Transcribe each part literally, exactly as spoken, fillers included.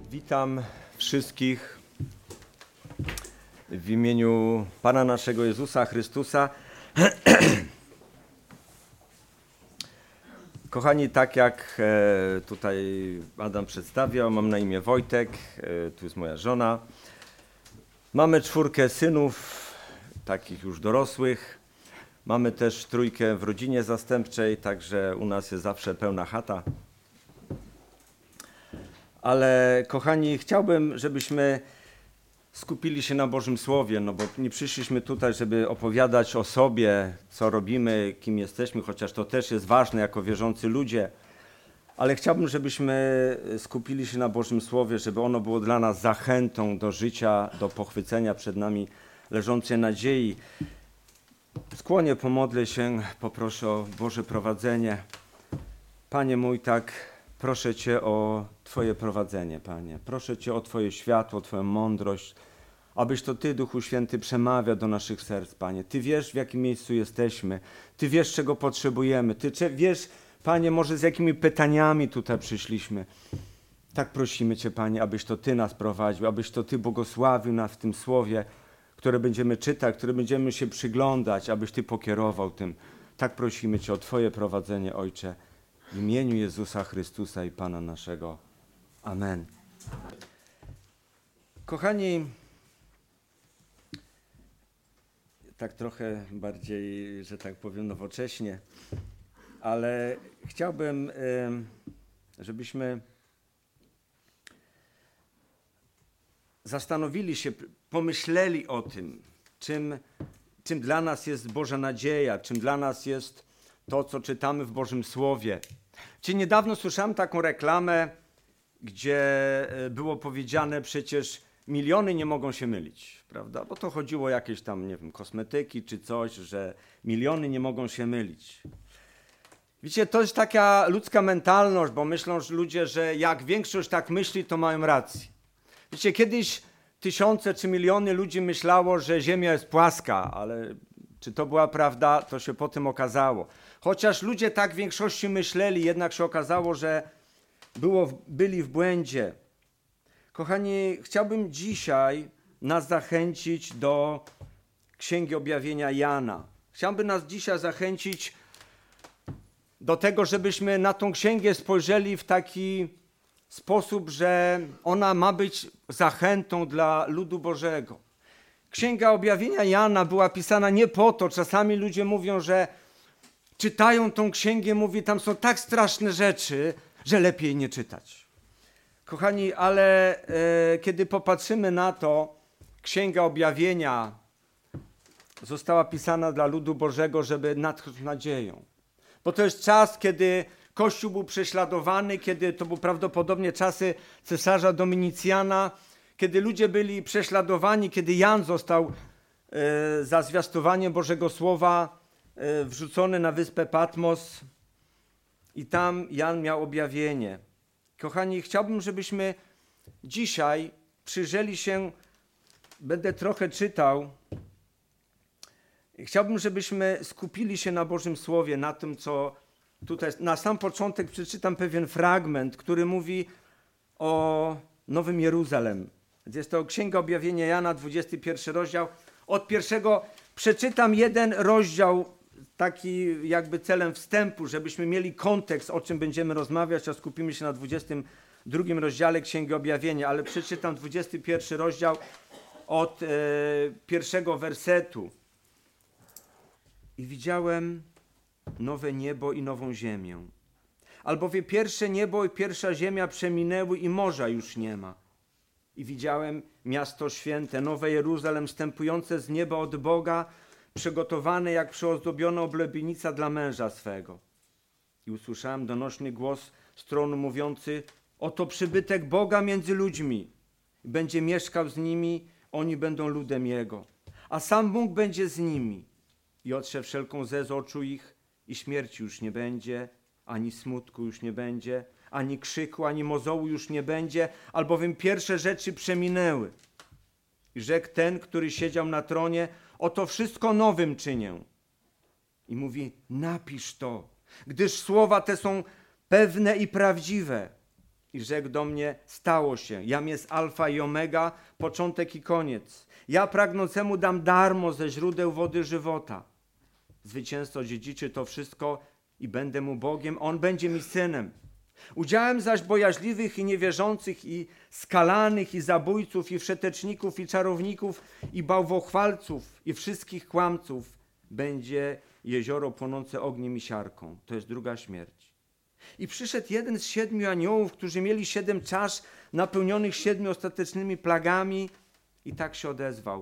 Witam wszystkich w imieniu Pana naszego Jezusa Chrystusa. Kochani, tak jak tutaj Adam przedstawiał, mam na imię Wojtek, tu jest moja żona. Mamy czwórkę synów, takich już dorosłych. Mamy też trójkę w rodzinie zastępczej, także u nas jest zawsze pełna chata. Ale kochani, chciałbym, żebyśmy skupili się na Bożym Słowie, no bo nie przyszliśmy tutaj, żeby opowiadać o sobie, co robimy, kim jesteśmy, chociaż to też jest ważne jako wierzący ludzie. Ale chciałbym, żebyśmy skupili się na Bożym Słowie, żeby ono było dla nas zachętą do życia, do pochwycenia przed nami leżącej nadziei. Skłonię, pomodlę się, poproszę o Boże prowadzenie. Panie mój, tak proszę Cię o Twoje prowadzenie, Panie. Proszę Cię o Twoje światło, Twoją mądrość, abyś to Ty, Duchu Święty, przemawiał do naszych serc, Panie. Ty wiesz, w jakim miejscu jesteśmy. Ty wiesz, czego potrzebujemy. Ty wiesz, Panie, może z jakimi pytaniami tutaj przyszliśmy. Tak prosimy Cię, Panie, abyś to Ty nas prowadził, abyś to Ty błogosławił nas w tym Słowie, które będziemy czytać, które będziemy się przyglądać, abyś Ty pokierował tym. Tak prosimy Cię o Twoje prowadzenie, Ojcze, w imieniu Jezusa Chrystusa i Pana naszego. Amen. Kochani, tak trochę bardziej, że tak powiem, nowocześnie, ale chciałbym, żebyśmy zastanowili się, pomyśleli o tym, czym, czym dla nas jest Boża nadzieja, czym dla nas jest to, co czytamy w Bożym Słowie. Czy niedawno słyszałem taką reklamę, gdzie było powiedziane, przecież miliony nie mogą się mylić, prawda? Bo to chodziło o jakieś tam, nie wiem, kosmetyki czy coś, że miliony nie mogą się mylić. Wiecie, to jest taka ludzka mentalność, bo myślą że ludzie, że jak większość tak myśli, to mają rację. Wiecie, kiedyś tysiące czy miliony ludzi myślało, że Ziemia jest płaska, ale czy to była prawda, to się potem okazało. Chociaż ludzie tak w większości myśleli, jednak się okazało, że było, byli w błędzie. Kochani, chciałbym dzisiaj nas zachęcić do Księgi Objawienia Jana. Chciałbym nas dzisiaj zachęcić do tego, żebyśmy na tą księgę spojrzeli w taki sposób, że ona ma być zachętą dla ludu Bożego. Księga Objawienia Jana była pisana nie po to, czasami ludzie mówią, że czytają tą księgę, mówi, tam są tak straszne rzeczy, że lepiej nie czytać. Kochani, ale e, kiedy popatrzymy na to, Księga Objawienia została pisana dla ludu Bożego, żeby natchnąć nadzieją. Bo to jest czas, kiedy Kościół był prześladowany, kiedy to były prawdopodobnie czasy cesarza Dominicjana, kiedy ludzie byli prześladowani, kiedy Jan został e, za zwiastowanie Bożego Słowa e, wrzucony na wyspę Patmos i tam Jan miał objawienie. Kochani, chciałbym, żebyśmy dzisiaj przyjrzeli się, będę trochę czytał, chciałbym, żebyśmy skupili się na Bożym Słowie, na tym, co tutaj, na sam początek przeczytam pewien fragment, który mówi o Nowym Jeruzalem. Jest to Księga Objawienia Jana, dwudziesty pierwszy rozdział. Od pierwszego przeczytam jeden rozdział, taki jakby celem wstępu, żebyśmy mieli kontekst, o czym będziemy rozmawiać, a skupimy się na dwudziestym drugim rozdziale Księgi Objawienia, ale przeczytam dwudziesty pierwszy rozdział od e, pierwszego wersetu. I widziałem nowe niebo i nową ziemię. Albowiem pierwsze niebo i pierwsza ziemia przeminęły i morza już nie ma. I widziałem miasto święte, Nowe Jeruzalem, wstępujące z nieba od Boga, przygotowane jak przyozdobiona oblubienica dla męża swego. I usłyszałem donośny głos z tronu mówiący, oto przybytek Boga między ludźmi. Będzie mieszkał z nimi, oni będą ludem Jego. A sam Bóg będzie z nimi. I otrze wszelką łzę z oczu ich i śmierci już nie będzie, ani smutku już nie będzie, ani krzyku, ani mozołu już nie będzie, albowiem pierwsze rzeczy przeminęły. I rzekł ten, który siedział na tronie, oto wszystko nowym czynię. I mówi, napisz to, gdyż słowa te są pewne i prawdziwe. I rzekł do mnie, stało się, jam jest alfa i omega, początek i koniec. Ja pragnącemu dam darmo ze źródeł wody żywota. Zwycięzco dziedziczy to wszystko i będę mu Bogiem, on będzie mi synem. Udziałem zaś bojaźliwych i niewierzących i skalanych i zabójców i wszeteczników i czarowników i bałwochwalców i wszystkich kłamców będzie jezioro płonące ogniem i siarką. To jest druga śmierć. I przyszedł jeden z siedmiu aniołów, którzy mieli siedem czasz napełnionych siedmiu ostatecznymi plagami i tak się odezwał.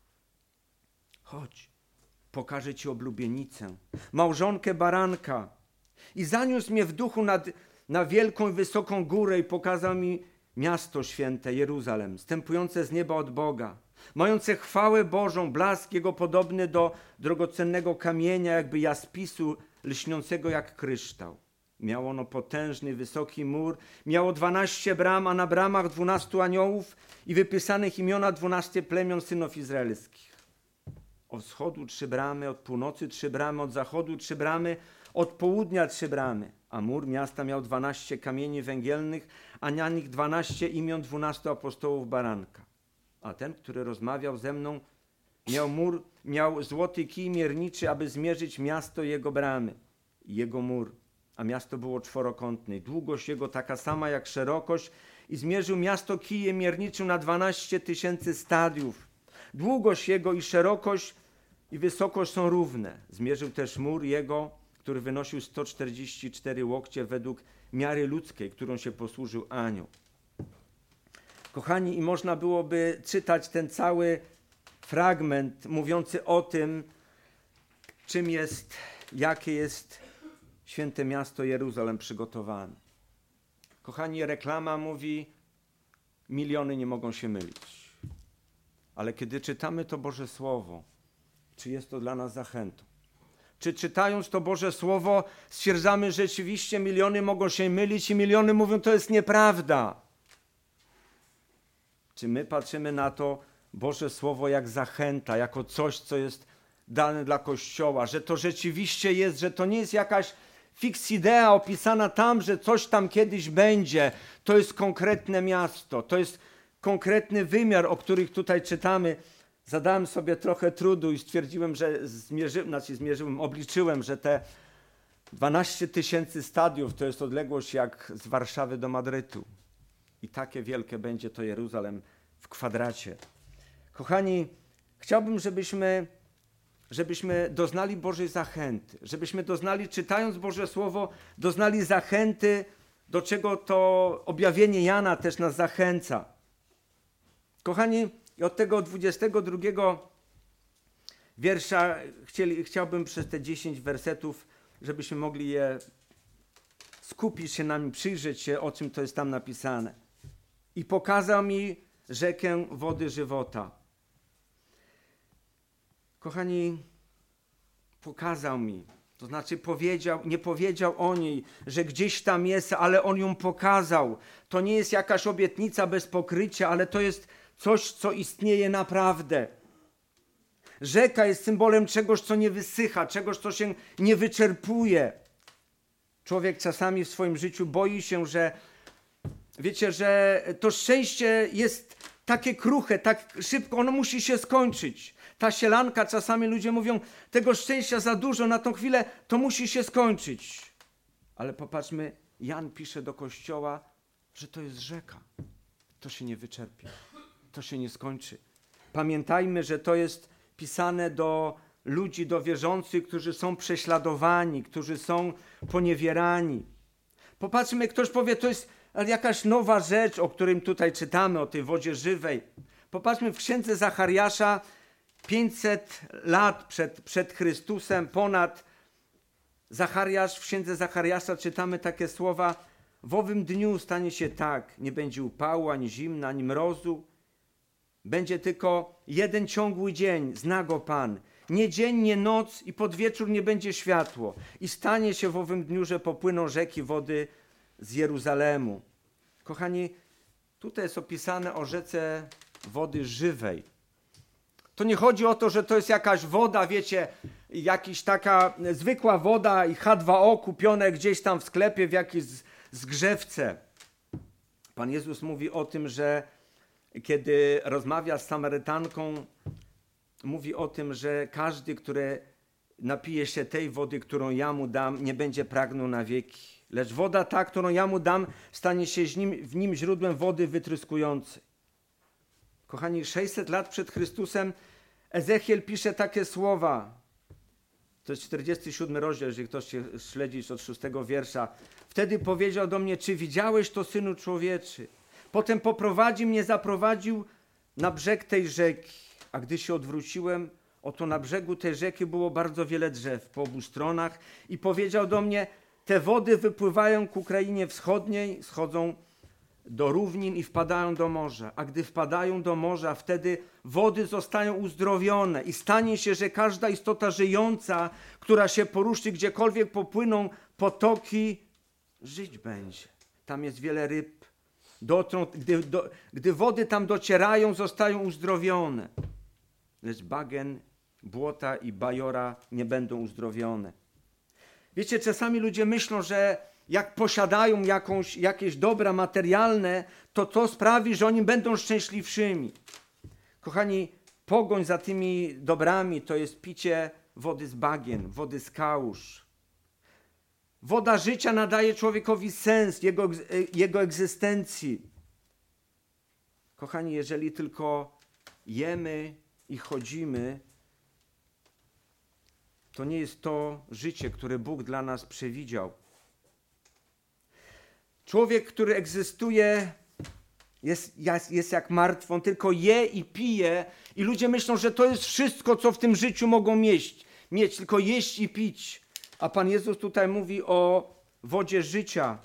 Chodź, pokażę ci oblubienicę, małżonkę baranka. I zaniósł mnie w duchu nad, na wielką i wysoką górę i pokazał mi miasto święte, Jeruzalem, stępujące z nieba od Boga, mające chwałę Bożą, blask jego podobny do drogocennego kamienia, jakby jaspisu, lśniącego jak kryształ. Miało ono potężny, wysoki mur, miało dwanaście bram, a na bramach dwunastu aniołów i wypisanych imiona dwunastu plemion synów izraelskich. Od wschodu trzy bramy, od północy trzy bramy, od zachodu trzy bramy, od południa trzy bramy. A mur miasta miał dwanaście kamieni węgielnych, a na nich dwanaście imion dwunastu apostołów baranka. A ten, który rozmawiał ze mną, miał mur, miał złoty kij mierniczy, aby zmierzyć miasto i jego bramy i jego mur. A miasto było czworokątne. Długość jego taka sama jak szerokość i zmierzył miasto kijem mierniczym na dwanaście tysięcy stadiów. Długość jego i szerokość i wysokość są równe. Zmierzył też mur jego, który wynosił sto czterdzieści cztery łokcie według miary ludzkiej, którą się posłużył anioł. Kochani, i można byłoby czytać ten cały fragment mówiący o tym, czym jest, jakie jest święte miasto Jeruzalem przygotowane. Kochani, reklama mówi, miliony nie mogą się mylić. Ale kiedy czytamy to Boże Słowo, czy jest to dla nas zachętą? Czy czytając to Boże Słowo stwierdzamy, że rzeczywiście miliony mogą się mylić i miliony mówią, to jest nieprawda? Czy my patrzymy na to Boże Słowo jak zachęta, jako coś, co jest dane dla Kościoła, że to rzeczywiście jest, że to nie jest jakaś fix idea opisana tam, że coś tam kiedyś będzie. To jest konkretne miasto, to jest konkretny wymiar, o których tutaj czytamy. Zadałem sobie trochę trudu i stwierdziłem, że zmierzyłem, znaczy zmierzyłem, obliczyłem, że te dwanaście tysięcy stadiów to jest odległość jak z Warszawy do Madrytu. I takie wielkie będzie to Jeruzalem w kwadracie. Kochani, chciałbym, żebyśmy, żebyśmy doznali Bożej zachęty, żebyśmy doznali, czytając Boże Słowo, doznali zachęty, do czego to objawienie Jana też nas zachęca. Kochani, i od tego dwudziestego drugiego wiersza chcieli, chciałbym przez te dziesięć wersetów, żebyśmy mogli je skupić się na nim, przyjrzeć się, o czym to jest tam napisane. I pokazał mi rzekę wody żywota. Kochani, pokazał mi, to znaczy powiedział, nie powiedział o niej, że gdzieś tam jest, ale on ją pokazał. To nie jest jakaś obietnica bez pokrycia, ale to jest coś, co istnieje naprawdę. Rzeka jest symbolem czegoś, co nie wysycha, czegoś, co się nie wyczerpuje. Człowiek czasami w swoim życiu boi się, że wiecie, że to szczęście jest takie kruche, tak szybko, ono musi się skończyć. Ta sielanka, czasami ludzie mówią, tego szczęścia za dużo, na tą chwilę to musi się skończyć. Ale popatrzmy, Jan pisze do Kościoła, że to jest rzeka. To się nie wyczerpie. To się nie skończy. Pamiętajmy, że to jest pisane do ludzi, do wierzących, którzy są prześladowani, którzy są poniewierani. Popatrzmy, ktoś powie, to jest jakaś nowa rzecz, o którym tutaj czytamy, o tej wodzie żywej. Popatrzmy w księdze Zachariasza, pięćset lat przed, przed Chrystusem, ponad. Zachariasz, w księdze Zachariasza czytamy takie słowa: w owym dniu stanie się tak, nie będzie upału, ani zimna, ani mrozu. Będzie tylko jeden ciągły dzień, zna go Pan. Nie dzień, nie noc i pod wieczór nie będzie światło. I stanie się w owym dniu, że popłyną rzeki wody z Jeruzalemu. Kochani, tutaj jest opisane o rzece wody żywej. To nie chodzi o to, że to jest jakaś woda, wiecie, jakaś taka zwykła woda i H dwa O kupione gdzieś tam w sklepie w jakiejś zgrzewce. Pan Jezus mówi o tym, że kiedy rozmawia z Samarytanką, mówi o tym, że każdy, który napije się tej wody, którą ja mu dam, nie będzie pragnął na wieki. Lecz woda ta, którą ja mu dam, stanie się z nim, w nim źródłem wody wytryskującej. Kochani, sześćset lat przed Chrystusem Ezechiel pisze takie słowa. To jest czterdziesty siódmy rozdział, jeżeli ktoś się śledzi od szóstego wiersza. Wtedy powiedział do mnie, czy widziałeś to, synu człowieczy? Potem poprowadzi mnie, zaprowadził na brzeg tej rzeki. A gdy się odwróciłem, oto na brzegu tej rzeki było bardzo wiele drzew po obu stronach i powiedział do mnie, te wody wypływają ku krainie wschodniej, schodzą do równin i wpadają do morza. A gdy wpadają do morza, wtedy wody zostają uzdrowione i stanie się, że każda istota żyjąca, która się poruszy, gdziekolwiek popłyną potoki, żyć będzie. Tam jest wiele ryb. Dotrą, gdy, do, gdy wody tam docierają, zostają uzdrowione. Lecz bagien, błota i bajora nie będą uzdrowione. Wiecie, czasami ludzie myślą, że jak posiadają jakąś, jakieś dobra materialne, to to sprawi, że oni będą szczęśliwszymi. Kochani, pogoń za tymi dobrami to jest picie wody z bagien, wody z kałuż. Woda życia nadaje człowiekowi sens jego, jego egzystencji. Kochani, jeżeli tylko jemy i chodzimy, to nie jest to życie, które Bóg dla nas przewidział. Człowiek, który egzystuje, jest, jest, jest jak martwy, on tylko je i pije i ludzie myślą, że to jest wszystko, co w tym życiu mogą mieć, mieć tylko jeść i pić. A Pan Jezus tutaj mówi o wodzie życia.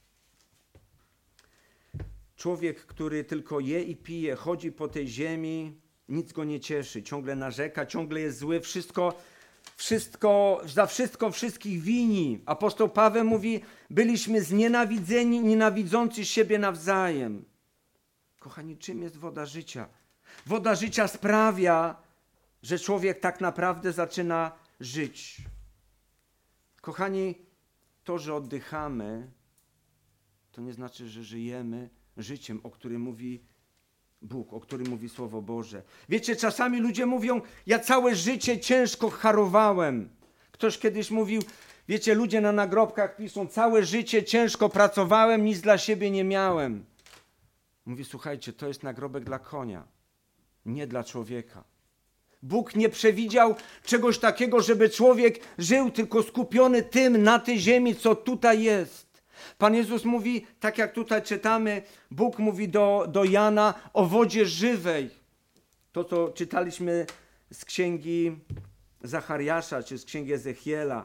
Człowiek, który tylko je i pije, chodzi po tej ziemi, nic go nie cieszy, ciągle narzeka, ciągle jest zły, wszystko, wszystko, za wszystko wszystkich wini. Apostoł Paweł mówi, byliśmy znienawidzeni, nienawidzący siebie nawzajem. Kochani, czym jest woda życia? Woda życia sprawia, że człowiek tak naprawdę zaczyna żyć. Kochani, to, że oddychamy, to nie znaczy, że żyjemy życiem, o którym mówi Bóg, o którym mówi Słowo Boże. Wiecie, czasami ludzie mówią, ja całe życie ciężko harowałem. Ktoś kiedyś mówił, wiecie, ludzie na nagrobkach piszą, całe życie ciężko pracowałem, nic dla siebie nie miałem. Mówi, słuchajcie, to jest nagrobek dla konia, nie dla człowieka. Bóg nie przewidział czegoś takiego, żeby człowiek żył tylko skupiony tym na tej ziemi, co tutaj jest. Pan Jezus mówi, tak jak tutaj czytamy, Bóg mówi do, do Jana o wodzie żywej. To, co czytaliśmy z księgi Zachariasza, czy z księgi Ezechiela.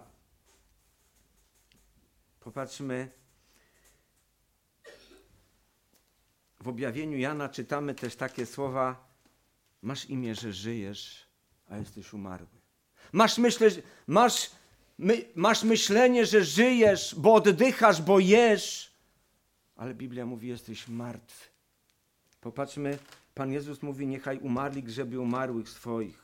Popatrzmy. W objawieniu Jana czytamy też takie słowa, masz imię, że żyjesz, a jesteś umarły. Masz, myślę, masz, my, masz myślenie, że żyjesz, bo oddychasz, bo jesz, ale Biblia mówi, jesteś martwy. Popatrzmy, Pan Jezus mówi, niechaj umarli grzeby umarłych swoich.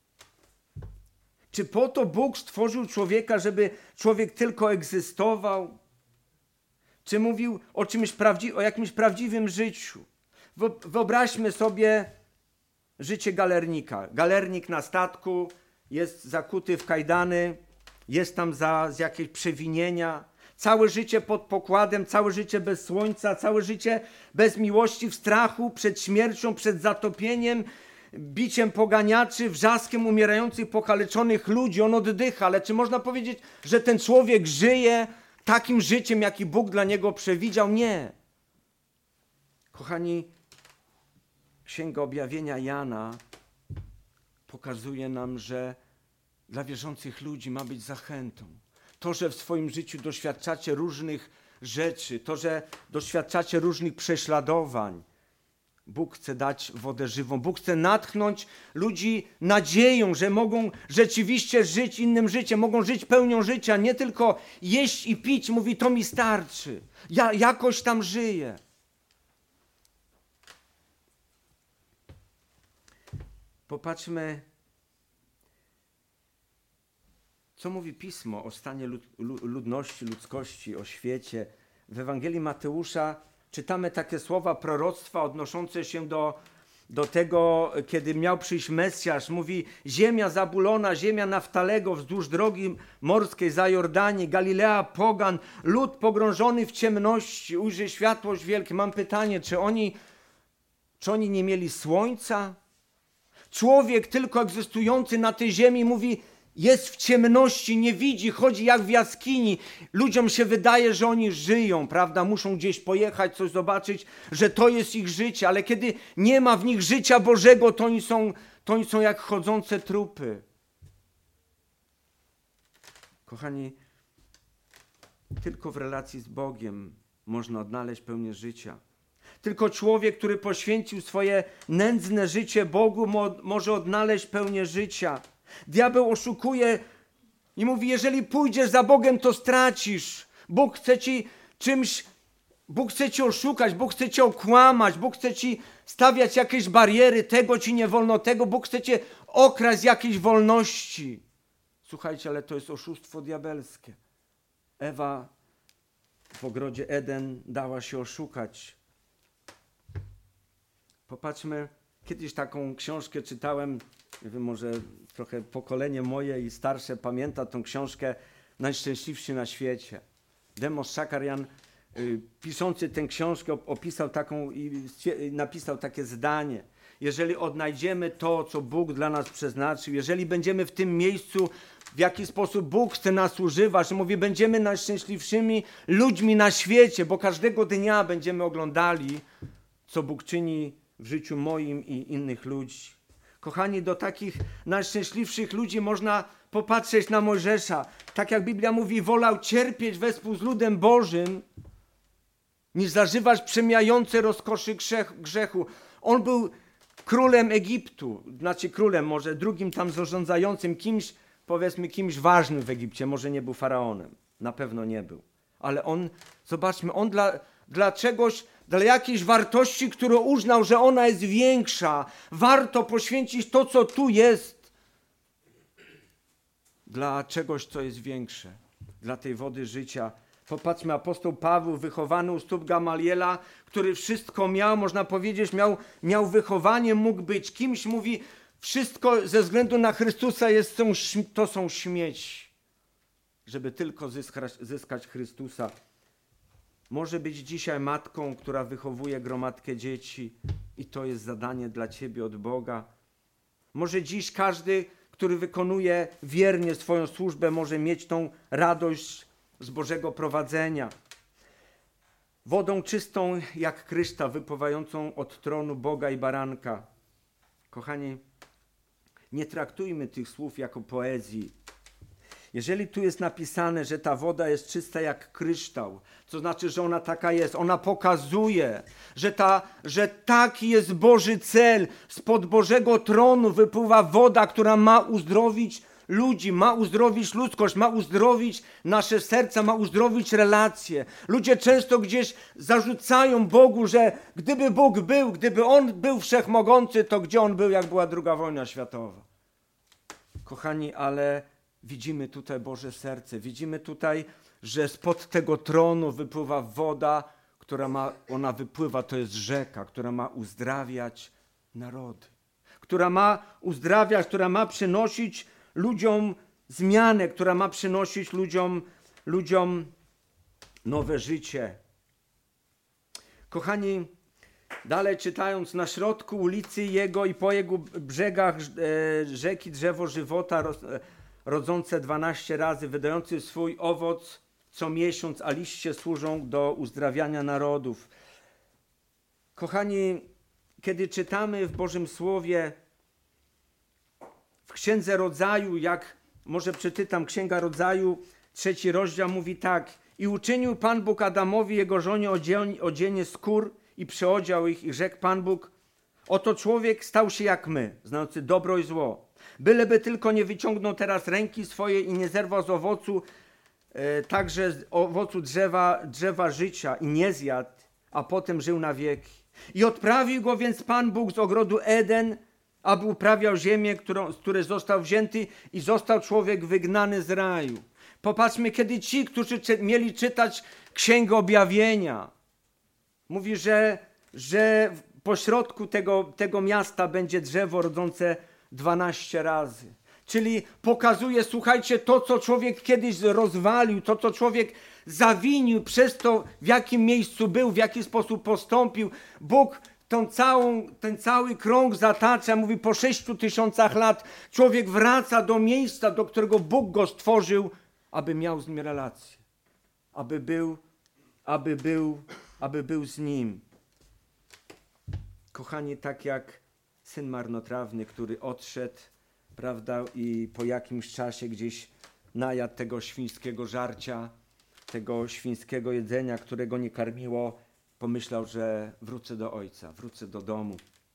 Czy po to Bóg stworzył człowieka, żeby człowiek tylko egzystował? Czy mówił o czymś prawdzi- o jakimś prawdziwym życiu? Wyobraźmy sobie życie galernika. Galernik na statku jest zakuty w kajdany, jest tam za, z jakieś przewinienia. Całe życie pod pokładem, całe życie bez słońca, całe życie bez miłości, w strachu, przed śmiercią, przed zatopieniem, biciem poganiaczy, wrzaskiem umierających, pokaleczonych ludzi. On oddycha, ale czy można powiedzieć, że ten człowiek żyje takim życiem, jaki Bóg dla niego przewidział? Nie. Kochani, Księga Objawienia Jana pokazuje nam, że dla wierzących ludzi ma być zachętą. To, że w swoim życiu doświadczacie różnych rzeczy, to, że doświadczacie różnych prześladowań, Bóg chce dać wodę żywą. Bóg chce natchnąć ludzi nadzieją, że mogą rzeczywiście żyć innym życiem, mogą żyć pełnią życia, nie tylko jeść i pić. Mówi, to mi starczy. Ja jakoś tam żyję. Popatrzmy, co mówi Pismo o stanie lud, ludności, ludzkości, o świecie. W Ewangelii Mateusza czytamy takie słowa proroctwa odnoszące się do, do tego, kiedy miał przyjść Mesjasz. Mówi: ziemia Zabulona, ziemia Naftalego, wzdłuż drogi morskiej za Jordanii, Galilea pogan, lud pogrążony w ciemności, ujrzy światłość wielkie. Mam pytanie, czy oni, czy oni nie mieli słońca? Człowiek tylko egzystujący na tej ziemi mówi, jest w ciemności, nie widzi, chodzi jak w jaskini. Ludziom się wydaje, że oni żyją, prawda? Muszą gdzieś pojechać, coś zobaczyć, że to jest ich życie, ale kiedy nie ma w nich życia Bożego, to oni są, to oni są jak chodzące trupy. Kochani, tylko w relacji z Bogiem można odnaleźć pełnię życia. Tylko człowiek, który poświęcił swoje nędzne życie Bogu, mo- może odnaleźć pełnię życia. Diabeł oszukuje i mówi, jeżeli pójdziesz za Bogiem, to stracisz. Bóg chce ci czymś, Bóg chce ci oszukać, Bóg chce cię okłamać, Bóg chce ci stawiać jakieś bariery, tego ci nie wolno, tego, Bóg chce cię okraść z jakiejś wolności. Słuchajcie, ale to jest oszustwo diabelskie. Ewa w ogrodzie Eden dała się oszukać. Popatrzmy, kiedyś taką książkę czytałem, nie wiem, może trochę pokolenie moje i starsze pamięta tą książkę Najszczęśliwszy na świecie. Demos Shakarian, y, piszący tę książkę, opisał taką i napisał takie zdanie. Jeżeli odnajdziemy to, co Bóg dla nas przeznaczył, jeżeli będziemy w tym miejscu, w jaki sposób Bóg chce nas używać, mówi, będziemy najszczęśliwszymi ludźmi na świecie, bo każdego dnia będziemy oglądali, co Bóg czyni w życiu moim i innych ludzi. Kochani, do takich najszczęśliwszych ludzi można popatrzeć na Mojżesza. Tak jak Biblia mówi, wolał cierpieć wespół z ludem Bożym, niż zażywać przemijające rozkoszy grzechu. On był królem Egiptu, znaczy królem, może drugim tam zarządzającym, kimś, powiedzmy, kimś ważnym w Egipcie. Może nie był faraonem, na pewno nie był. Ale on, zobaczmy, on dla, dla czegoś, dla jakiejś wartości, którą uznał, że ona jest większa. Warto poświęcić to, co tu jest, dla czegoś, co jest większe. Dla tej wody życia. Popatrzmy, apostoł Paweł, wychowany u stóp Gamaliela, który wszystko miał, można powiedzieć, miał, miał wychowanie, mógł być kimś, mówi, wszystko ze względu na Chrystusa jest, są, to są śmieci. Żeby tylko zyskać, zyskać Chrystusa. Może być dzisiaj matką, która wychowuje gromadkę dzieci i to jest zadanie dla ciebie od Boga. Może dziś każdy, który wykonuje wiernie swoją służbę, może mieć tą radość z Bożego prowadzenia. Wodą czystą jak kryształ, wypływającą od tronu Boga i Baranka. Kochani, nie traktujmy tych słów jako poezji. Jeżeli tu jest napisane, że ta woda jest czysta jak kryształ, to znaczy, że ona taka jest. Ona pokazuje, że, ta, że taki jest Boży cel. Spod Bożego tronu wypływa woda, która ma uzdrowić ludzi, ma uzdrowić ludzkość, ma uzdrowić nasze serca, ma uzdrowić relacje. Ludzie często gdzieś zarzucają Bogu, że gdyby Bóg był, gdyby On był wszechmogący, to gdzie On był, jak była druga wojna światowa? Kochani, ale widzimy tutaj Boże serce, widzimy tutaj, że spod tego tronu wypływa woda, która ma, ona wypływa, to jest rzeka, która ma uzdrawiać narody, która ma uzdrawiać, która ma przynosić ludziom zmianę, która ma przynosić ludziom, ludziom nowe życie. Kochani, dalej czytając, na środku ulicy jego i po jego brzegach e, rzeki drzewo żywota roz, e, rodzące dwanaście razy, wydający swój owoc co miesiąc, a liście służą do uzdrawiania narodów. Kochani, kiedy czytamy w Bożym Słowie, w Księdze Rodzaju, jak może przeczytam, Księga Rodzaju, trzeci rozdział mówi tak: i uczynił Pan Bóg Adamowi jego żonie odzienie, odzienie skór i przyodział ich i rzekł Pan Bóg, oto człowiek stał się jak my, znający dobro i zło. Byleby tylko nie wyciągnął teraz ręki swojej i nie zerwał z owocu, e, także z owocu drzewa, drzewa życia i nie zjadł, a potem żył na wieki. I odprawił go więc Pan Bóg z ogrodu Eden, aby uprawiał ziemię, którą, z której został wzięty i został człowiek wygnany z raju. Popatrzmy, kiedy ci, którzy czy, mieli czytać Księgę Objawienia, Mówi, że, że pośrodku tego, tego miasta będzie drzewo rodzące dwanaście razy. Czyli pokazuje, słuchajcie, to, co człowiek kiedyś rozwalił, to, co człowiek zawinił przez to, w jakim miejscu był, w jaki sposób postąpił. Bóg tą całą, ten cały krąg zatacza, mówi, po sześciu tysiącach lat człowiek wraca do miejsca, do którego Bóg go stworzył, aby miał z nim relację, aby był, aby był, aby był z nim. Kochani, tak jak syn marnotrawny, który odszedł, prawda, i po jakimś czasie gdzieś najadł tego świńskiego żarcia, tego świńskiego jedzenia, którego nie karmiło, pomyślał, że wrócę do ojca, wrócę do domu.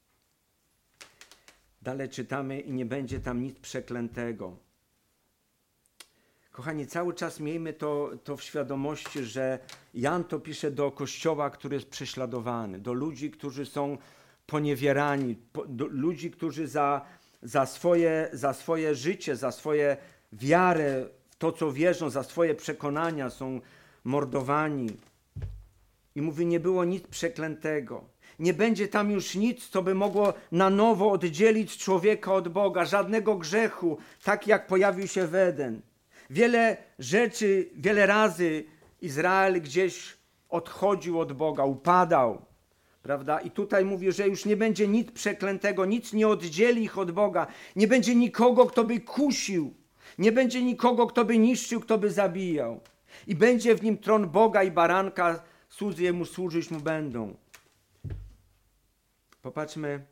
Dalej czytamy i nie będzie tam nic przeklętego. Kochani, cały czas miejmy to, to w świadomości, że Jan to pisze do kościoła, który jest prześladowany, do ludzi, którzy są poniewierani, po, do ludzi, którzy za, za, swoje, za swoje życie, za swoje wiarę, w to, co wierzą, za swoje przekonania są mordowani. I mówi, nie było nic przeklętego. Nie będzie tam już nic, co by mogło na nowo oddzielić człowieka od Boga, żadnego grzechu, tak jak pojawił się w Eden. Wiele rzeczy, wiele razy Izrael gdzieś odchodził od Boga, upadał, prawda? I tutaj mówi, że już nie będzie nic przeklętego, nic nie oddzieli ich od Boga. Nie będzie nikogo, kto by kusił. Nie będzie nikogo, kto by niszczył, kto by zabijał. I będzie w nim tron Boga i baranka, słudzy jemu służyć mu będą. Popatrzmy,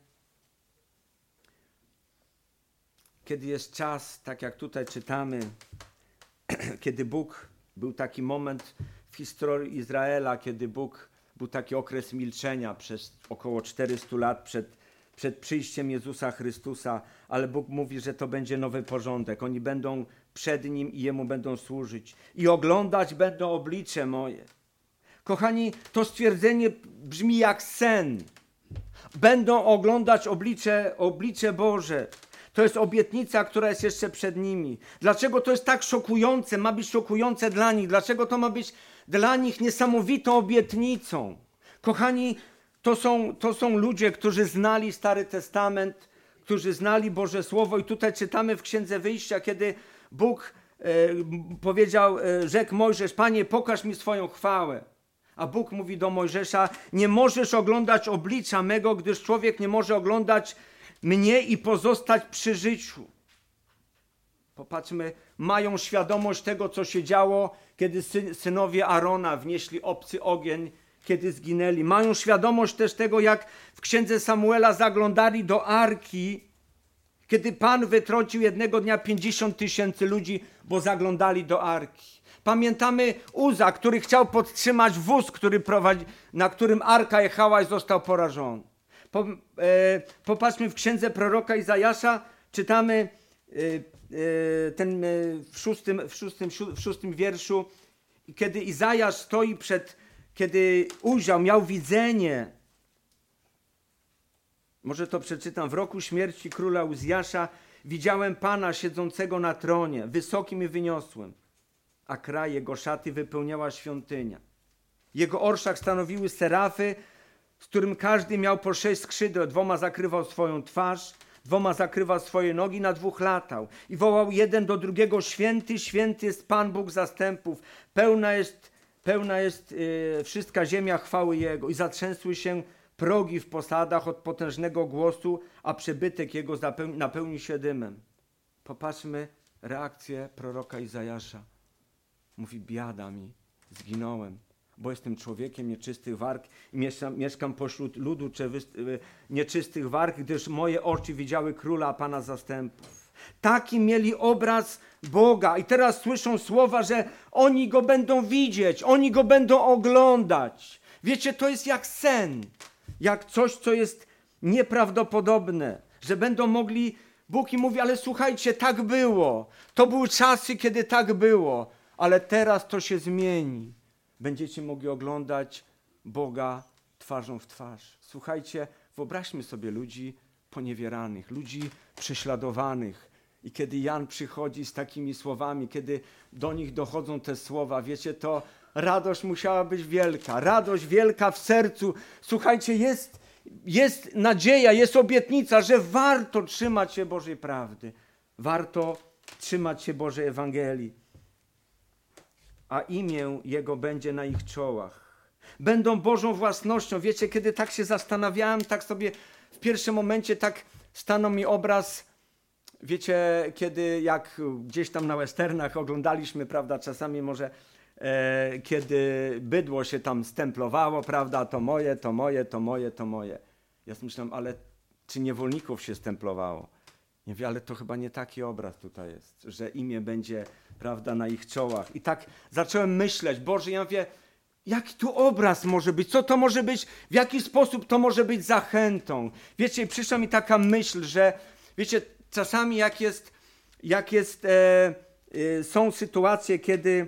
kiedy jest czas, tak jak tutaj czytamy, kiedy Bóg, był taki moment w historii Izraela, kiedy Bóg, był taki okres milczenia przez około czterysta lat przed, przed przyjściem Jezusa Chrystusa, ale Bóg mówi, że to będzie nowy porządek. Oni będą przed Nim i Jemu będą służyć. I oglądać będą oblicze moje. Kochani, to stwierdzenie brzmi jak sen. Będą oglądać oblicze, oblicze Boże. To jest obietnica, która jest jeszcze przed nimi. Dlaczego to jest tak szokujące, ma być szokujące dla nich? Dlaczego to ma być dla nich niesamowitą obietnicą? Kochani, to są, to są ludzie, którzy znali Stary Testament, którzy znali Boże Słowo i tutaj czytamy w Księdze Wyjścia, kiedy Bóg e, powiedział, e, rzekł Mojżesz, Panie, pokaż mi swoją chwałę. A Bóg mówi do Mojżesza, nie możesz oglądać oblicza mego, gdyż człowiek nie może oglądać mnie i pozostać przy życiu. Popatrzmy, mają świadomość tego, co się działo, kiedy syn, synowie Arona wnieśli obcy ogień, kiedy zginęli. Mają świadomość też tego, jak w Księdze Samuela zaglądali do Arki, kiedy Pan wytrącił jednego dnia pięćdziesiąt tysięcy ludzi, bo zaglądali do Arki. Pamiętamy Uza, który chciał podtrzymać wóz, który prowadzi, na którym Arka jechała i został porażony. Po, e, popatrzmy w księdze proroka Izajasza, czytamy e, e, ten, e, w, szóstym, w, szóstym, w szóstym wierszu, kiedy Izajasz stoi przed, kiedy ujrzał, miał widzenie. Może to przeczytam. W roku śmierci króla Uzjasza widziałem Pana siedzącego na tronie, wysokim i wyniosłym, a kraj jego szaty wypełniała świątynia. Jego orszak stanowiły serafy, z którym każdy miał po sześć skrzydeł, dwoma zakrywał swoją twarz, dwoma zakrywał swoje nogi, na dwóch latał. I wołał jeden do drugiego, święty, święty jest Pan Bóg zastępów, pełna jest, pełna jest yy, wszystka ziemia chwały Jego. I zatrzęsły się progi w posadach od potężnego głosu, a przebytek Jego zapeł- napełnił się dymem. Popatrzmy reakcję proroka Izajasza. Mówi, biada mi, zginąłem, bo jestem człowiekiem nieczystych warg i mieszkam, mieszkam pośród ludu nieczystych warg, gdyż moje oczy widziały króla, Pana zastępów. Taki mieli obraz Boga i teraz słyszą słowa, że oni Go będą widzieć, oni Go będą oglądać. Wiecie, to jest jak sen, jak coś, co jest nieprawdopodobne, że będą mogli, Bóg im mówi, ale słuchajcie, tak było. To były czasy, kiedy tak było, ale teraz to się zmieni. Będziecie mogli oglądać Boga twarzą w twarz. Słuchajcie, wyobraźmy sobie ludzi poniewieranych, ludzi prześladowanych. I kiedy Jan przychodzi z takimi słowami, kiedy do nich dochodzą te słowa, wiecie, to radość musiała być wielka. Radość wielka w sercu. Słuchajcie, jest, jest nadzieja, jest obietnica, że warto trzymać się Bożej prawdy. Warto trzymać się Bożej Ewangelii. A imię Jego będzie na ich czołach. Będą Bożą własnością. Wiecie, kiedy tak się zastanawiałem, tak sobie w pierwszym momencie tak stanął mi obraz, wiecie, kiedy jak gdzieś tam na westernach oglądaliśmy, prawda, czasami może e, kiedy bydło się tam stemplowało, prawda, to moje, to moje, to moje, to moje. Ja myślałem, ale czy niewolników się stemplowało? Nie wiem, ale to chyba nie taki obraz tutaj jest, że imię będzie, prawda, na ich czołach. I tak zacząłem myśleć, Boże, ja mówię, jaki tu obraz może być? Co to może być? W jaki sposób to może być zachętą? Wiecie, przyszła mi taka myśl, że wiecie, czasami jak jest, jak jest, e, e, są sytuacje, kiedy,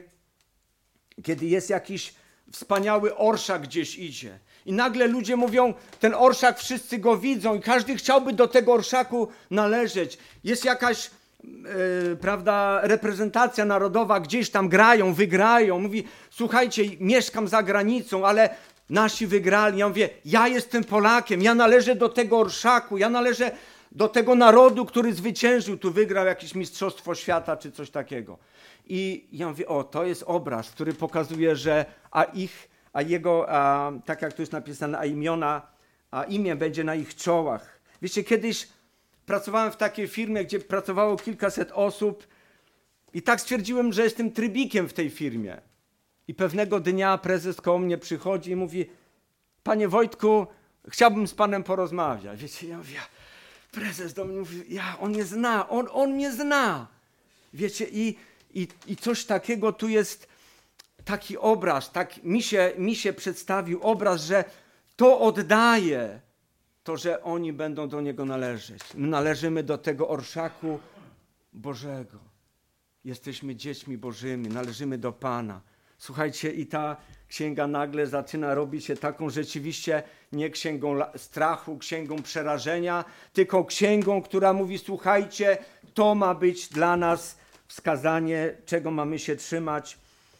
kiedy jest jakiś wspaniały orszak gdzieś idzie. I nagle ludzie mówią, ten orszak wszyscy go widzą i każdy chciałby do tego orszaku należeć. Jest jakaś Yy, prawda, reprezentacja narodowa, gdzieś tam grają, wygrają. Mówi, słuchajcie, mieszkam za granicą, ale nasi wygrali. Ja mówię, ja jestem Polakiem, ja należę do tego orszaku, ja należę do tego narodu, który zwyciężył, tu wygrał jakieś mistrzostwo świata czy coś takiego. I ja mówię, o, to jest obraz, który pokazuje, że a ich, a jego, a, tak jak tu jest napisane, a imiona, a imię będzie na ich czołach. Wiecie, kiedyś pracowałem w takiej firmie, gdzie pracowało kilkaset osób i tak stwierdziłem, że jestem trybikiem w tej firmie. I pewnego dnia prezes koło mnie przychodzi i mówi, panie Wojtku, chciałbym z panem porozmawiać. Wiecie, ja mówię, prezes do mnie mówi, ja, on mnie zna, on, on mnie zna. Wiecie, i, i, i coś takiego tu jest, taki obraz, tak mi się, mi się przedstawił obraz, że to oddaje to, że oni będą do Niego należeć. My należymy do tego orszaku Bożego. Jesteśmy dziećmi Bożymi, należymy do Pana. Słuchajcie, i ta księga nagle zaczyna robić się taką rzeczywiście nie księgą strachu, księgą przerażenia, tylko księgą, która mówi, słuchajcie, to ma być dla nas wskazanie, czego mamy się trzymać,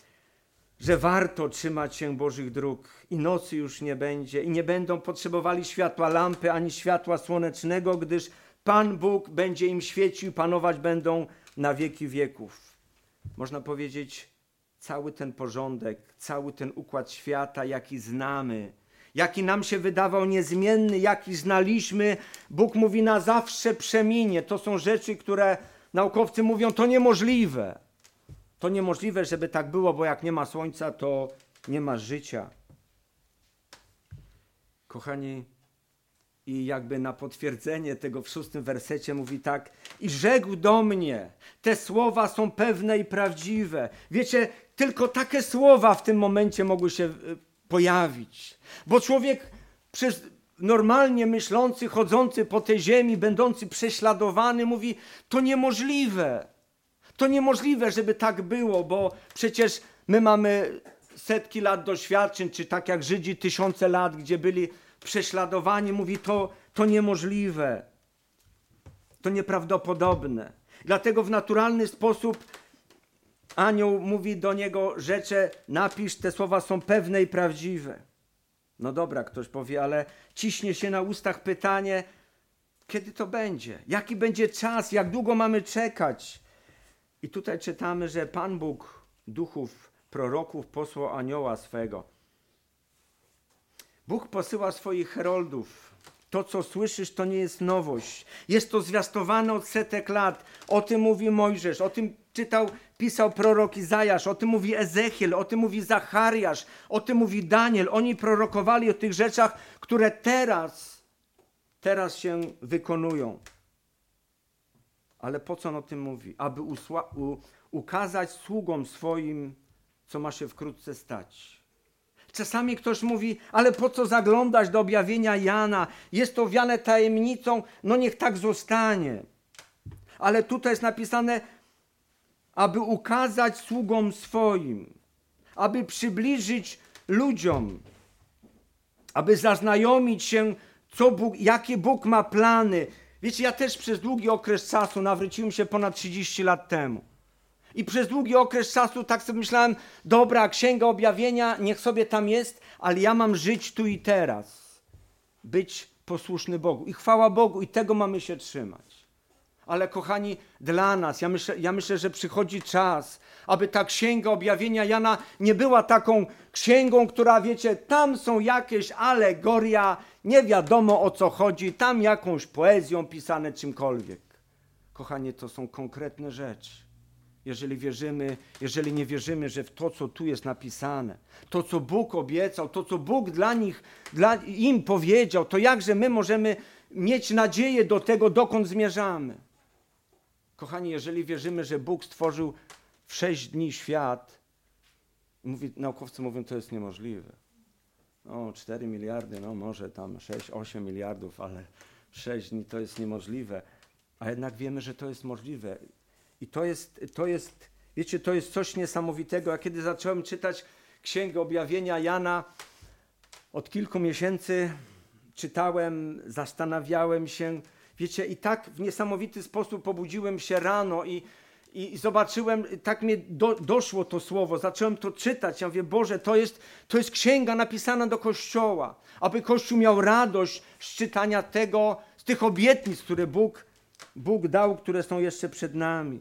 że warto trzymać się Bożych dróg i nocy już nie będzie i nie będą potrzebowali światła lampy ani światła słonecznego, gdyż Pan Bóg będzie im świecił, panować będą na wieki wieków. Można powiedzieć, cały ten porządek, cały ten układ świata, jaki znamy, jaki nam się wydawał niezmienny, jaki znaliśmy, Bóg mówi, na zawsze przeminie. To są rzeczy, które naukowcy mówią, to niemożliwe. To niemożliwe, żeby tak było, bo jak nie ma słońca, to nie ma życia. Kochani, i jakby na potwierdzenie tego w szóstym wersecie mówi tak, i rzekł do mnie, te słowa są pewne i prawdziwe. Wiecie, tylko takie słowa w tym momencie mogły się pojawić, bo człowiek przez normalnie myślący, chodzący po tej ziemi, będący prześladowany, mówi, to niemożliwe. To niemożliwe, żeby tak było, bo przecież my mamy setki lat doświadczeń, czy tak jak Żydzi tysiące lat, gdzie byli prześladowani, mówi to, to niemożliwe, to nieprawdopodobne. Dlatego w naturalny sposób anioł mówi do niego rzeczy, napisz, te słowa są pewne i prawdziwe. No dobra, ktoś powie, ale ciśnie się na ustach pytanie, kiedy to będzie? Jaki będzie czas? Jak długo mamy czekać? I tutaj czytamy, że Pan Bóg duchów proroków posłał anioła swego. Bóg posyła swoich heroldów. To, co słyszysz, to nie jest nowość. Jest to zwiastowane od setek lat. O tym mówi Mojżesz, o tym czytał, pisał prorok Izajasz, o tym mówi Ezechiel, o tym mówi Zachariasz, o tym mówi Daniel. Oni prorokowali o tych rzeczach, które teraz, teraz się wykonują. Ale po co on o tym mówi? Aby usła- u- ukazać sługom swoim, co ma się wkrótce stać. Czasami ktoś mówi, ale po co zaglądać do objawienia Jana? Jest to owiane tajemnicą, no niech tak zostanie. Ale tutaj jest napisane, aby ukazać sługom swoim, aby przybliżyć ludziom, aby zaznajomić się, co Bóg, jakie Bóg ma plany. Wiecie, ja też przez długi okres czasu nawróciłem się ponad trzydzieści lat temu. I przez długi okres czasu tak sobie myślałem, dobra, Księga Objawienia, niech sobie tam jest, ale ja mam żyć tu i teraz. Być posłuszny Bogu. I chwała Bogu, i tego mamy się trzymać. Ale kochani, dla nas, ja myślę, ja myślę, że przychodzi czas, aby ta Księga Objawienia Jana nie była taką księgą, która, wiecie, tam są jakieś alegoria, nie wiadomo o co chodzi, tam jakąś poezją pisane, czymkolwiek. Kochanie, to są konkretne rzeczy. Jeżeli wierzymy, jeżeli nie wierzymy, że w to, co tu jest napisane, to, co Bóg obiecał, to, co Bóg dla nich, dla im powiedział, to jakże my możemy mieć nadzieję do tego, dokąd zmierzamy. Kochani, jeżeli wierzymy, że Bóg stworzył w sześć dni świat, mówi, naukowcy mówią, to jest niemożliwe. No, cztery miliardy, no może tam sześć, osiem miliardów, ale sześć dni to jest niemożliwe. A jednak wiemy, że to jest możliwe. I to jest, to jest, wiecie, to jest coś niesamowitego. Ja kiedy zacząłem czytać Księgę Objawienia Jana, od kilku miesięcy czytałem, zastanawiałem się, wiecie, i tak w niesamowity sposób pobudziłem się rano i, i, i zobaczyłem, tak mnie do, doszło to słowo, zacząłem to czytać. Ja mówię, Boże, to jest, to jest księga napisana do Kościoła, aby Kościół miał radość z czytania tego, z tych obietnic, które Bóg, Bóg dał, które są jeszcze przed nami.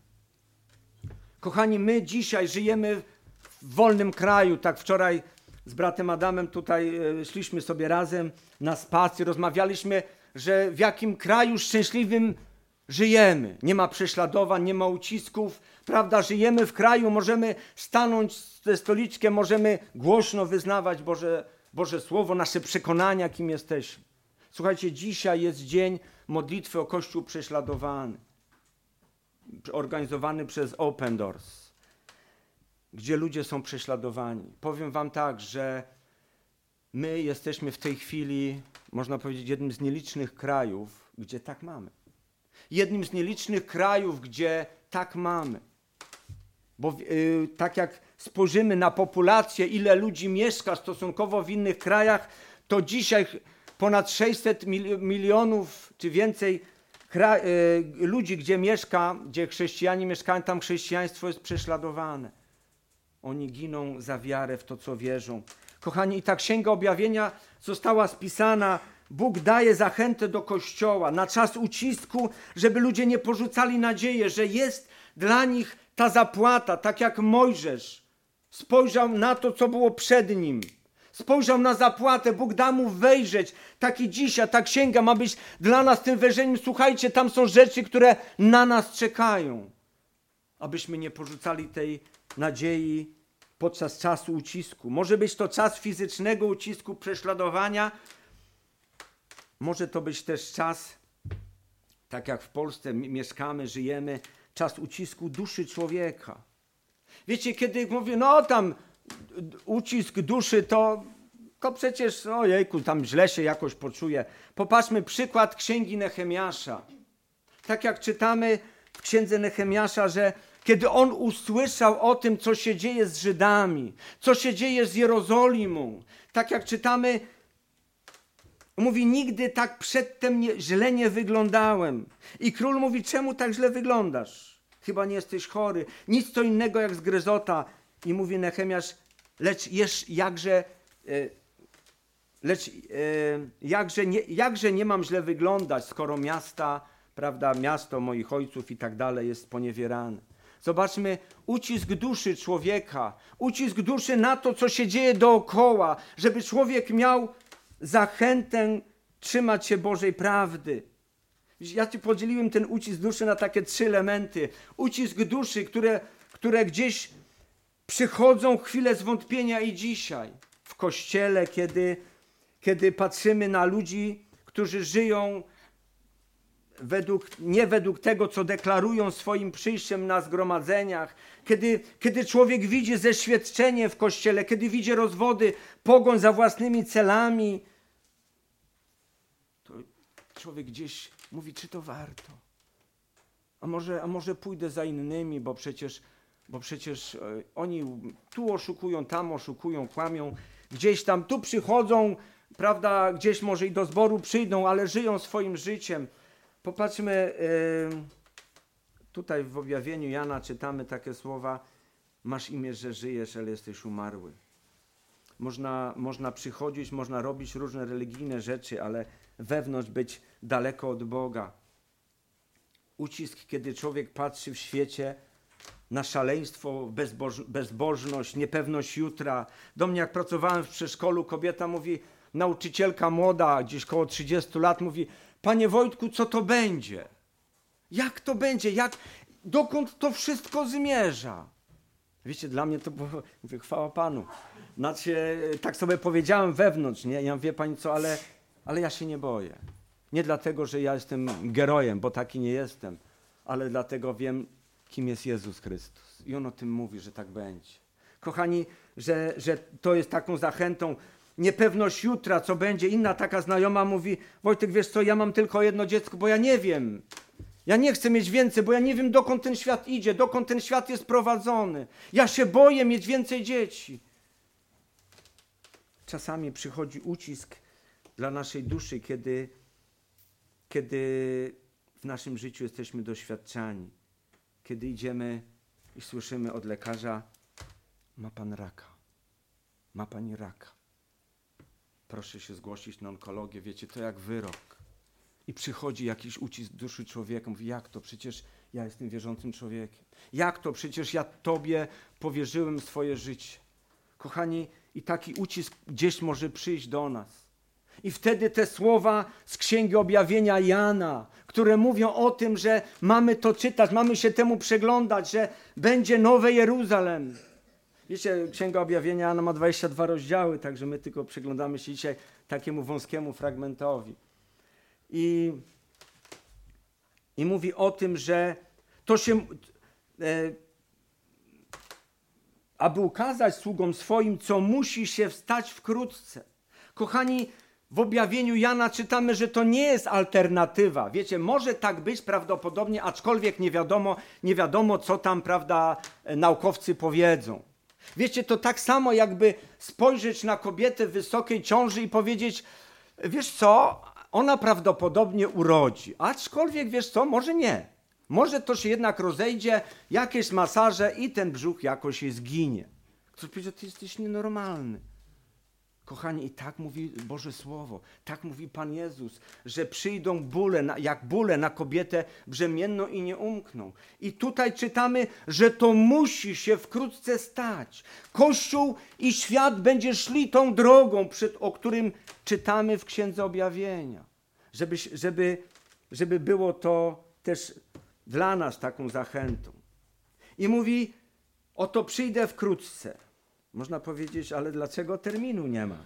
Kochani, my dzisiaj żyjemy w wolnym kraju. Tak wczoraj z bratem Adamem tutaj e, szliśmy sobie razem na spacer, rozmawialiśmy, że w jakim kraju szczęśliwym żyjemy. Nie ma prześladowań, nie ma ucisków, prawda? Żyjemy w kraju, możemy stanąć ze stoliczkiem, możemy głośno wyznawać Boże, Boże Słowo, nasze przekonania, kim jesteśmy. Słuchajcie, dzisiaj jest dzień modlitwy o Kościół prześladowany, organizowany przez Open Doors, gdzie ludzie są prześladowani. Powiem wam tak, że my jesteśmy w tej chwili, można powiedzieć, jednym z nielicznych krajów, gdzie tak mamy. Jednym z nielicznych krajów, gdzie tak mamy. Bo yy, tak jak spojrzymy na populację, ile ludzi mieszka stosunkowo w innych krajach, to dzisiaj ponad sześćset milionów czy więcej kra- yy, ludzi, gdzie mieszka, gdzie chrześcijanie mieszkają, tam chrześcijaństwo jest prześladowane. Oni giną za wiarę w to, co wierzą. Kochani, i ta Księga Objawienia została spisana. Bóg daje zachętę do Kościoła na czas ucisku, żeby ludzie nie porzucali nadziei, że jest dla nich ta zapłata, tak jak Mojżesz spojrzał na to, co było przed nim. Spojrzał na zapłatę, Bóg da mu wejrzeć. Tak i dzisiaj ta księga ma być dla nas tym wejrzeniem. Słuchajcie, tam są rzeczy, które na nas czekają. Abyśmy nie porzucali tej nadziei podczas czasu ucisku. Może być to czas fizycznego ucisku, prześladowania. Może to być też czas, tak jak w Polsce mieszkamy, żyjemy, czas ucisku duszy człowieka. Wiecie, kiedy mówię, no tam ucisk duszy, to, to przecież, ojejku, tam źle się jakoś poczuje. Popatrzmy przykład Księgi Nehemiasza. Tak jak czytamy w Księdze Nehemiasza, że kiedy on usłyszał o tym, co się dzieje z Żydami, co się dzieje z Jerozolimą, tak jak czytamy, mówi, nigdy tak przedtem nie, źle nie wyglądałem. I król mówi, czemu tak źle wyglądasz? Chyba nie jesteś chory. Nic to innego jak zgryzota. I mówi Nehemiasz, lecz jesz, jakże, lecz jakże nie, jakże nie mam źle wyglądać, skoro miasta, prawda, miasto moich ojców i tak dalej jest poniewierane. Zobaczmy, ucisk duszy człowieka, ucisk duszy na to, co się dzieje dookoła, żeby człowiek miał zachętę trzymać się Bożej prawdy. Ja ci podzieliłem ten ucisk duszy na takie trzy elementy. Ucisk duszy, które, które gdzieś przychodzą chwile zwątpienia i dzisiaj. W Kościele, kiedy, kiedy patrzymy na ludzi, którzy żyją według, nie według tego, co deklarują swoim przyjściem na zgromadzeniach, kiedy, kiedy człowiek widzi zeświadczenie w Kościele, kiedy widzi rozwody, pogoń za własnymi celami, to człowiek gdzieś mówi, czy to warto? A może, a może pójdę za innymi, bo przecież, bo przecież oni tu oszukują, tam oszukują, kłamią, gdzieś tam, tu przychodzą, prawda, gdzieś może i do zboru przyjdą, ale żyją swoim życiem. Popatrzmy, Tutaj w objawieniu Jana czytamy takie słowa: masz imię, że żyjesz, ale jesteś umarły. Można, można przychodzić, można robić różne religijne rzeczy, ale wewnątrz być daleko od Boga. Ucisk, kiedy człowiek patrzy w świecie na szaleństwo, bezboż, bezbożność, niepewność jutra. Do mnie, jak pracowałem w przedszkolu, kobieta mówi, nauczycielka młoda, gdzieś koło trzydziestu lat, mówi: panie Wojtku, co to będzie? Jak to będzie? Jak, dokąd to wszystko zmierza? Wiecie, dla mnie to było, mówię, chwała Panu. Znaczy, tak sobie powiedziałem wewnątrz, nie? Ja mówię, pani co, ale, ale ja się nie boję. Nie dlatego, że ja jestem gerojem, bo taki nie jestem, ale dlatego wiem, kim jest Jezus Chrystus. I On o tym mówi, że tak będzie. Kochani, że, że to jest taką zachętą, niepewność jutra, co będzie. Inna taka znajoma mówi: Wojtek, wiesz co, ja mam tylko jedno dziecko, bo ja nie wiem. Ja nie chcę mieć więcej, bo ja nie wiem, dokąd ten świat idzie, dokąd ten świat jest prowadzony. Ja się boję mieć więcej dzieci. Czasami przychodzi ucisk dla naszej duszy, kiedy, kiedy w naszym życiu jesteśmy doświadczani. Kiedy idziemy i słyszymy od lekarza: ma pan raka, ma pani raka. Proszę się zgłosić na onkologię, wiecie, to jak wyrok. I przychodzi jakiś ucisk duszy człowieka. Mówi: jak to? Przecież ja jestem wierzącym człowiekiem. Jak to? Przecież ja Tobie powierzyłem swoje życie. Kochani, i taki ucisk gdzieś może przyjść do nas. I wtedy te słowa z Księgi Objawienia Jana, które mówią o tym, że mamy to czytać, mamy się temu przyglądać, że będzie nowe Jeruzalem. Wiecie, Księga Objawienia Jana ma dwadzieścia dwa rozdziały, także my tylko przyglądamy się dzisiaj takiemu wąskiemu fragmentowi. I, i mówi o tym, że to się, e, aby ukazać sługom swoim, co musi się stać wkrótce. Kochani, w objawieniu Jana czytamy, że to nie jest alternatywa. Wiecie, może tak być prawdopodobnie, aczkolwiek nie wiadomo, nie wiadomo co tam, prawda, naukowcy powiedzą. Wiecie, to tak samo jakby spojrzeć na kobietę w wysokiej ciąży i powiedzieć: wiesz co, ona prawdopodobnie urodzi, aczkolwiek wiesz co, może nie. Może to się jednak rozejdzie, jakieś masaże i ten brzuch jakoś się zginie. Ktoś powie, że ty jesteś nienormalny. Kochani, i tak mówi Boże Słowo, tak mówi Pan Jezus, że przyjdą bóle, jak bóle na kobietę brzemienną i nie umkną. I tutaj czytamy, że to musi się wkrótce stać. Kościół i świat będzie szli tą drogą, przed, o którym czytamy w Księdze Objawienia. Żeby, żeby, żeby było to też dla nas taką zachętą. I mówi: oto przyjdę wkrótce. Można powiedzieć, ale dlaczego terminu nie ma?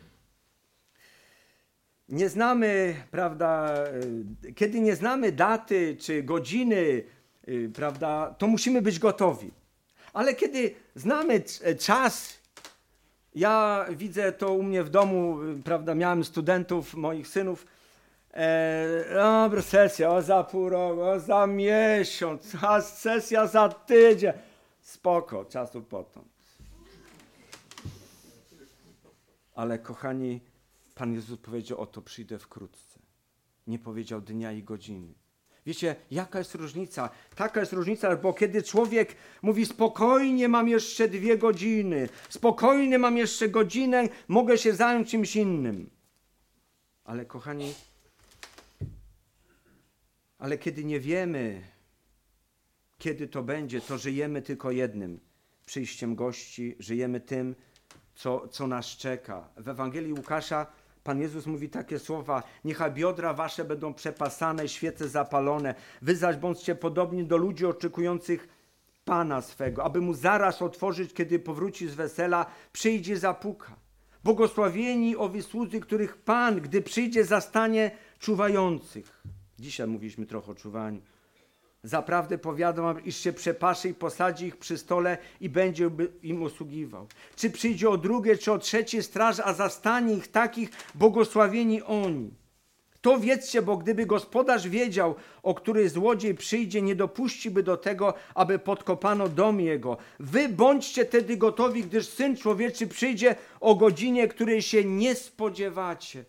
Nie znamy, prawda, kiedy nie znamy daty czy godziny, prawda, to musimy być gotowi. Ale kiedy znamy czas, ja widzę to u mnie w domu, prawda, miałem studentów, moich synów, e, dobra, sesja, o za pół roku, o za miesiąc, a sesja za tydzień. Spoko, czasu potąd. Ale kochani, Pan Jezus powiedział: oto przyjdę wkrótce. Nie powiedział dnia i godziny. Wiecie, jaka jest różnica? Taka jest różnica, bo kiedy człowiek mówi: spokojnie, mam jeszcze dwie godziny, spokojnie, mam jeszcze godzinę, mogę się zająć czymś innym. Ale kochani, ale kiedy nie wiemy, kiedy to będzie, to żyjemy tylko jednym: przyjściem gości, żyjemy tym, Co, co nas czeka. W Ewangelii Łukasza Pan Jezus mówi takie słowa: niechaj biodra wasze będą przepasane, świece zapalone. Wy zaś bądźcie podobni do ludzi oczekujących Pana swego, aby mu zaraz otworzyć, kiedy powróci z wesela, przyjdzie, zapuka. Błogosławieni owi słudzy, których Pan, gdy przyjdzie, zastanie czuwających. Dzisiaj mówiliśmy trochę o czuwaniu. Zaprawdę powiadam wam, iż się przepaszy i posadzi ich przy stole i będzie im usługiwał. Czy przyjdzie o drugie, czy o trzecie straż, a zastanie ich takich, błogosławieni oni. To wiedzcie, bo gdyby gospodarz wiedział, o który złodziej przyjdzie, nie dopuściłby do tego, aby podkopano dom jego. Wy bądźcie tedy gotowi, gdyż Syn Człowieczy przyjdzie o godzinie, której się nie spodziewacie.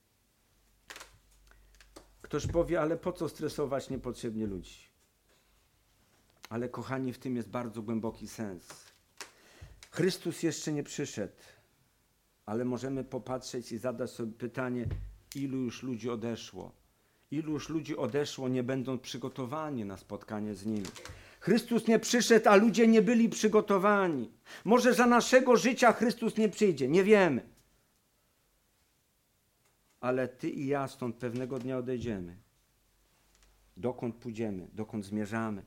Ktoś powie: ale po co stresować niepotrzebnie ludzi? Ale kochani, w tym jest bardzo głęboki sens. Chrystus jeszcze nie przyszedł, ale możemy popatrzeć i zadać sobie pytanie, ilu już ludzi odeszło. Ilu już ludzi odeszło, nie będąc przygotowani na spotkanie z Nim. Chrystus nie przyszedł, a ludzie nie byli przygotowani. Może za naszego życia Chrystus nie przyjdzie, nie wiemy. Ale ty i ja stąd pewnego dnia odejdziemy. Dokąd pójdziemy, dokąd zmierzamy.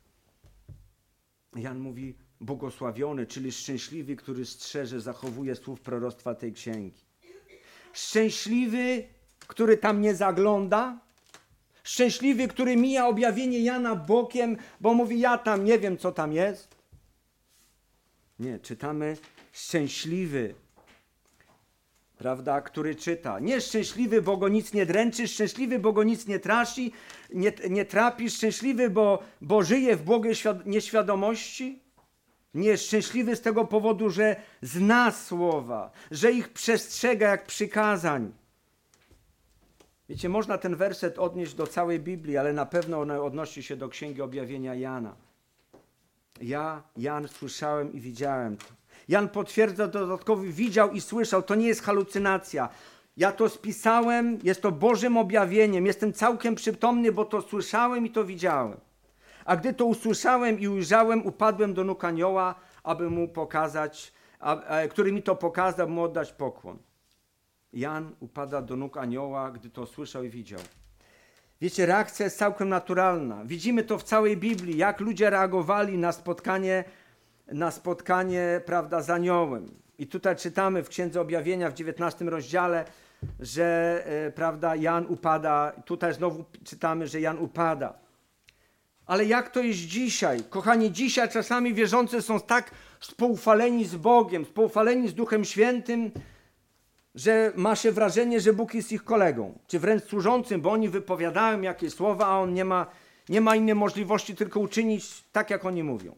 Jan mówi, błogosławiony, czyli szczęśliwy, który strzeże, zachowuje słów proroctwa tej księgi. Szczęśliwy, który tam nie zagląda. Szczęśliwy, który mija objawienie Jana bokiem, bo mówi, ja tam nie wiem, co tam jest. Nie, czytamy szczęśliwy, prawda, który czyta. Nie szczęśliwy, bo go nic nie dręczy, szczęśliwy, bo go nic nie traci, nie, nie trapi, szczęśliwy, bo, bo żyje w błogiej nieświadomości. Nie, szczęśliwy z tego powodu, że zna słowa, że ich przestrzega jak przykazań. Wiecie, można ten werset odnieść do całej Biblii, ale na pewno on odnosi się do Księgi Objawienia Jana. Ja, Jan, słyszałem i widziałem to. Jan potwierdza dodatkowo, widział i słyszał. To nie jest halucynacja. Ja to spisałem, jest to Bożym objawieniem. Jestem całkiem przytomny, bo to słyszałem i to widziałem. A gdy to usłyszałem i ujrzałem, upadłem do nóg anioła, aby mu pokazać, a, a, który mi to pokazał, aby mu oddać pokłon. Jan upada do nóg anioła, gdy to słyszał i widział. Wiecie, reakcja jest całkiem naturalna. Widzimy to w całej Biblii, jak ludzie reagowali na spotkanie, na spotkanie, prawda, z aniołem. I tutaj czytamy w Księdze Objawienia w dziewiętnastym rozdziale, że, e, prawda, Jan upada. Tutaj znowu czytamy, że Jan upada. Ale jak to jest dzisiaj? Kochani, dzisiaj czasami wierzący są tak spoufaleni z Bogiem, spoufaleni z Duchem Świętym, że ma się wrażenie, że Bóg jest ich kolegą, czy wręcz służącym, bo oni wypowiadają jakieś słowa, a on nie ma, nie ma innej możliwości, tylko uczynić tak, jak oni mówią.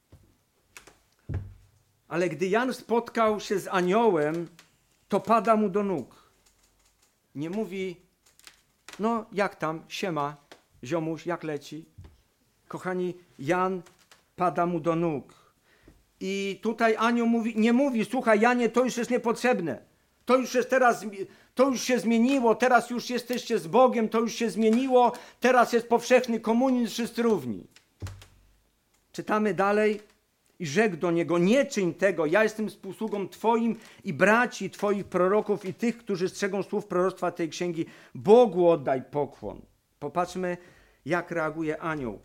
Ale gdy Jan spotkał się z aniołem, to pada mu do nóg. Nie mówi, no jak tam, siema, ziomuś, jak leci? Kochani, Jan pada mu do nóg. I tutaj anioł mówi, nie mówi, słuchaj Janie, to już jest niepotrzebne. To już jest teraz, to już się zmieniło, teraz już jesteście z Bogiem, to już się zmieniło, teraz jest powszechny komunizm, wszyscy równi. Czytamy dalej i rzekł do niego, nie czyń tego, ja jestem współsługą Twoim i braci Twoich proroków i tych, którzy strzegą słów proroctwa tej księgi. Bogu oddaj pokłon. Popatrzmy, jak reaguje anioł.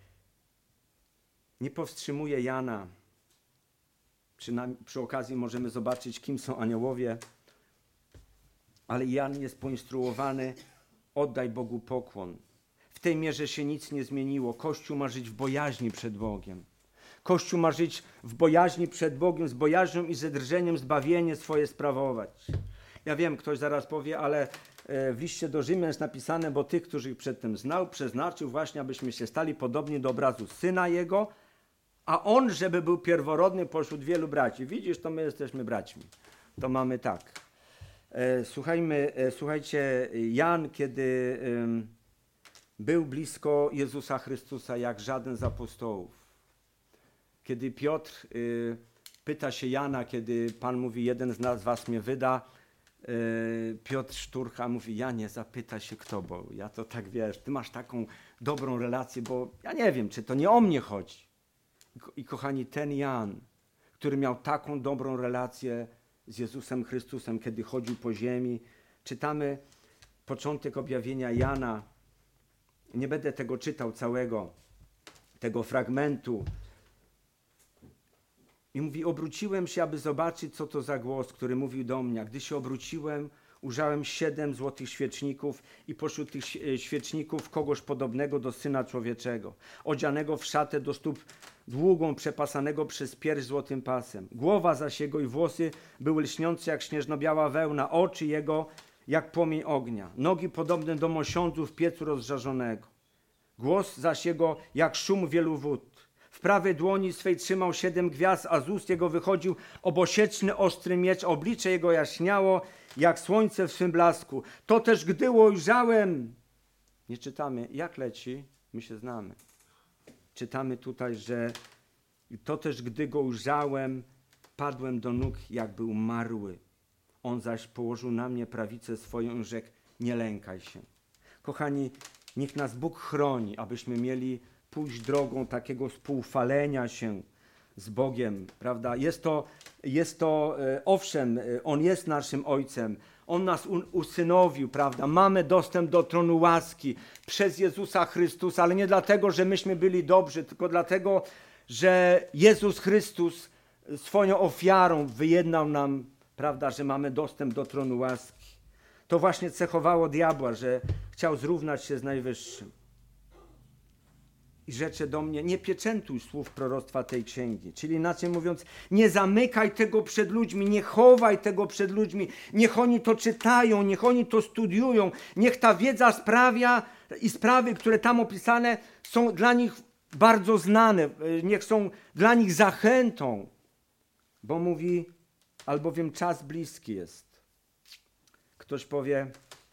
Nie powstrzymuje Jana. Przy, przy okazji możemy zobaczyć, kim są aniołowie. Ale Jan jest poinstruowany, oddaj Bogu pokłon. W tej mierze się nic nie zmieniło. Kościół ma żyć w bojaźni przed Bogiem. Kościół ma żyć w bojaźni przed Bogiem, z bojaźnią i ze drżeniem zbawienie swoje sprawować. Ja wiem, ktoś zaraz powie, ale w liście do Rzymian jest napisane, bo tych, którzy ich przedtem znał, przeznaczył właśnie, abyśmy się stali podobni do obrazu Syna Jego, a On, żeby był pierworodny pośród wielu braci. Widzisz, to my jesteśmy braćmi. To mamy tak. Słuchajmy, słuchajcie, Jan, kiedy był blisko Jezusa Chrystusa, jak żaden z apostołów. Kiedy Piotr pyta się Jana, kiedy Pan mówi, jeden z nas was mnie wyda, Piotr szturcha mówi, Janie, zapyta się kto, bo ja to tak, wiesz, ty masz taką dobrą relację, bo ja nie wiem, czy to nie o mnie chodzi. I kochani, ten Jan, który miał taką dobrą relację z Jezusem Chrystusem, kiedy chodził po ziemi, czytamy początek objawienia Jana. Nie będę tego czytał całego, tego fragmentu. I mówi, obróciłem się, aby zobaczyć, co to za głos, który mówił do mnie. A gdy się obróciłem, ujrzałem siedem złotych świeczników i pośród tych świeczników kogoś podobnego do Syna Człowieczego, odzianego w szatę do stóp długą, przepasanego przez pierś złotym pasem. Głowa zaś jego i włosy były lśniące jak śnieżno-biała wełna, oczy jego jak płomień ognia, nogi podobne do mosiądzu w piecu rozżarzonego. Głos zaś jego jak szum wielu wód. W prawej dłoni swej trzymał siedem gwiazd, a z ust jego wychodził obosieczny, ostry miecz. Oblicze jego jaśniało jak słońce w swym blasku. To też gdy ujrzałem, nie czytamy, jak leci, my się znamy. czytamy tutaj, że to też, gdy go ujrzałem, padłem do nóg, jakby umarły. On zaś położył na mnie prawicę swoją i rzekł, nie lękaj się. Kochani, niech nas Bóg chroni, abyśmy mieli pójść drogą takiego współfalenia się z Bogiem, prawda? Jest to, jest to owszem, On jest naszym Ojcem, On nas usynowił, prawda? Mamy dostęp do tronu łaski przez Jezusa Chrystusa, ale nie dlatego, że myśmy byli dobrzy, tylko dlatego, że Jezus Chrystus swoją ofiarą wyjednał nam, prawda, że mamy dostęp do tronu łaski. To właśnie cechowało diabła, że chciał zrównać się z Najwyższym. I rzecze do mnie, nie pieczętuj słów proroctwa tej księgi. Czyli inaczej mówiąc, nie zamykaj tego przed ludźmi, nie chowaj tego przed ludźmi, niech oni to czytają, niech oni to studiują, niech ta wiedza sprawia i sprawy, które tam opisane, są dla nich bardzo znane, niech są dla nich zachętą, bo mówi, albowiem czas bliski jest. Ktoś powie,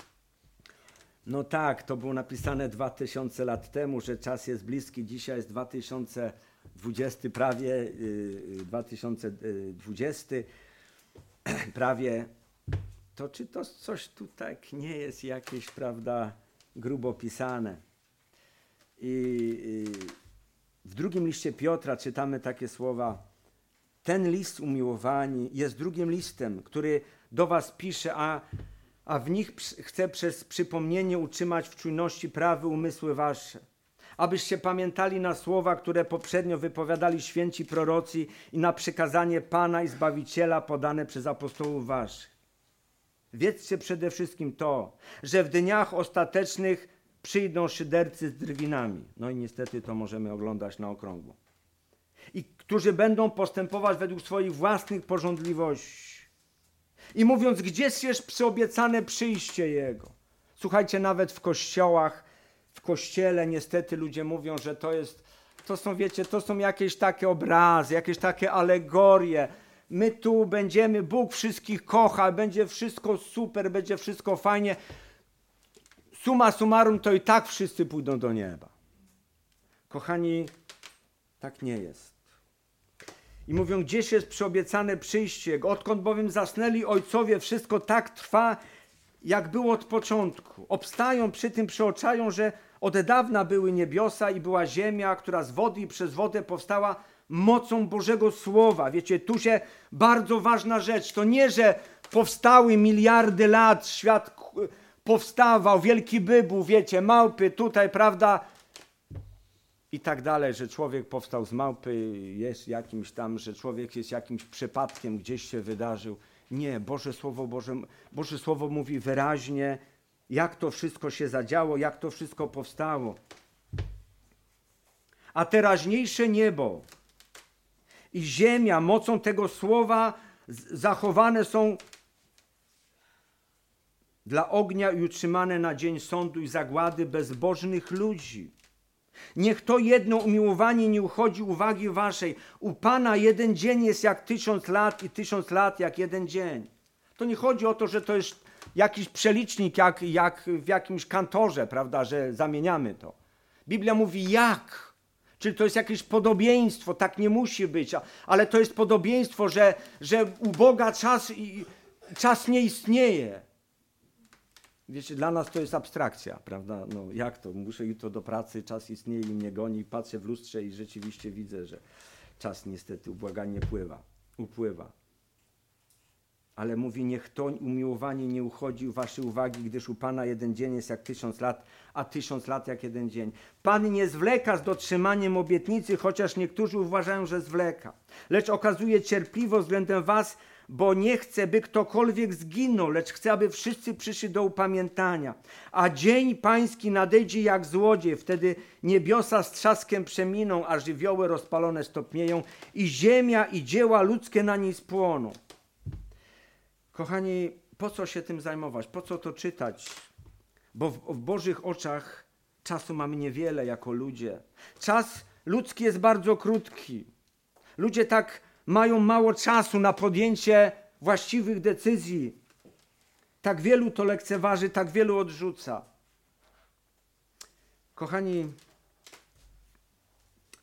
no tak, to było napisane dwa tysiące lat temu, że czas jest bliski, dzisiaj jest dwa tysiące dwudziesty, prawie yy, dwa tysiące dwudziesty, prawie, to czy to coś tutaj nie jest jakieś, prawda, grubo pisane. I yy, w drugim liście Piotra czytamy takie słowa, ten list, umiłowani, jest drugim listem, który do was pisze, a a w nich chcę przez przypomnienie utrzymać w czujności prawy umysły wasze, abyście pamiętali na słowa, które poprzednio wypowiadali święci prorocy i na przykazanie Pana i Zbawiciela podane przez apostołów waszych. Wiedzcie przede wszystkim to, że w dniach ostatecznych przyjdą szydercy z drwinami. No i niestety to możemy oglądać na okrągło. I którzy będą postępować według swoich własnych pożądliwości. I mówiąc, gdzież jest przyobiecane przyjście Jego. Słuchajcie, nawet w kościołach, w kościele niestety ludzie mówią, że to jest, to są, wiecie, to są jakieś takie obrazy, jakieś takie alegorie. My tu będziemy, Bóg wszystkich kocha, będzie wszystko super, będzie wszystko fajnie. Summa summarum to i tak wszyscy pójdą do nieba. Kochani, tak nie jest. I mówią, gdzieś jest przyobiecane przyjście Jego. Odkąd bowiem zasnęli ojcowie, wszystko tak trwa, jak było od początku. Obstają przy tym, przyoczają, że od dawna były niebiosa i była ziemia, która z wody i przez wodę powstała mocą Bożego Słowa. Wiecie, tu się bardzo ważna rzecz. To nie, że powstały miliardy lat, świat powstawał, wielki wybuch, wiecie, małpy tutaj, prawda, i tak dalej, że człowiek powstał z małpy, jest jakimś tam, że człowiek jest jakimś przypadkiem, gdzieś się wydarzył. Nie, Boże Słowo, Boże, Boże Słowo mówi wyraźnie, jak to wszystko się zadziało, jak to wszystko powstało. A teraźniejsze niebo i ziemia mocą tego Słowa zachowane są dla ognia i utrzymane na dzień sądu i zagłady bezbożnych ludzi. Niech to jedno umiłowanie nie uchodzi uwagi waszej. U Pana jeden dzień jest jak tysiąc lat i tysiąc lat jak jeden dzień. To nie chodzi o to, że to jest jakiś przelicznik jak, jak w jakimś kantorze, prawda, że zamieniamy to. Biblia mówi jak. Czyli to jest jakieś podobieństwo, tak nie musi być, ale to jest podobieństwo, że, że u Boga czas, czas nie istnieje. Wiecie, dla nas to jest abstrakcja, prawda? No jak to? Muszę jutro do pracy, czas istnieje i mnie goni, patrzę w lustrze i rzeczywiście widzę, że czas niestety ubłaganie pływa, upływa. Ale mówi, niech to umiłowanie nie uchodzi u waszej uwagi, gdyż u Pana jeden dzień jest jak tysiąc lat, a tysiąc lat jak jeden dzień. Pan nie zwleka z dotrzymaniem obietnicy, chociaż niektórzy uważają, że zwleka. Lecz okazuje cierpliwość względem was, bo nie chce, by ktokolwiek zginął, lecz chce, aby wszyscy przyszli do upamiętania. A dzień pański nadejdzie jak złodziej, wtedy niebiosa z trzaskiem przeminą, a żywioły rozpalone stopnieją i ziemia i dzieła ludzkie na niej spłoną. Kochani, po co się tym zajmować? Po co to czytać? Bo w, w Bożych oczach czasu mamy niewiele jako ludzie. Czas ludzki jest bardzo krótki. Ludzie tak mają mało czasu na podjęcie właściwych decyzji. Tak wielu to lekceważy, tak wielu odrzuca. Kochani,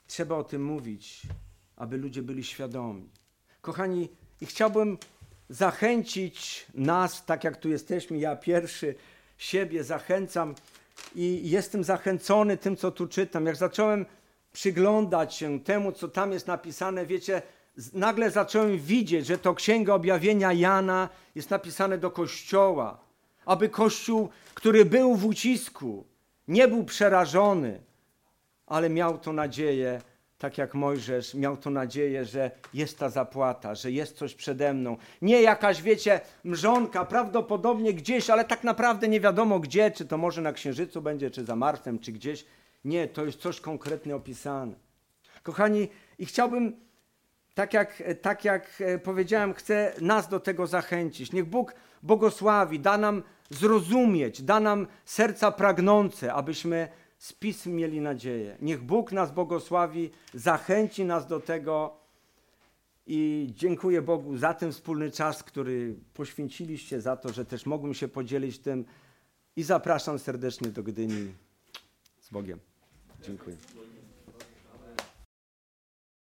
trzeba o tym mówić, aby ludzie byli świadomi. Kochani, i chciałbym zachęcić nas, tak jak tu jesteśmy, ja pierwszy, siebie zachęcam i jestem zachęcony tym, co tu czytam. Jak zacząłem przyglądać się temu, co tam jest napisane, wiecie, nagle zacząłem widzieć, że to Księga Objawienia Jana jest napisane do Kościoła, aby Kościół, który był w ucisku, nie był przerażony, ale miał tą nadzieję, tak jak Mojżesz miał tą nadzieję, że jest ta zapłata, że jest coś przede mną. Nie jakaś, wiecie, mrzonka, prawdopodobnie gdzieś, ale tak naprawdę nie wiadomo gdzie, czy to może na Księżycu będzie, czy za Marsem, czy gdzieś. Nie, to jest coś konkretnie opisane. Kochani, i chciałbym, tak jak, tak jak powiedziałem, chcę nas do tego zachęcić. Niech Bóg błogosławi, da nam zrozumieć, da nam serca pragnące, abyśmy z Pism mieli nadzieję. Niech Bóg nas błogosławi, zachęci nas do tego i dziękuję Bogu za ten wspólny czas, który poświęciliście, za to, że też mogłem się podzielić tym i zapraszam serdecznie do Gdyni. Z Bogiem. Dziękuję.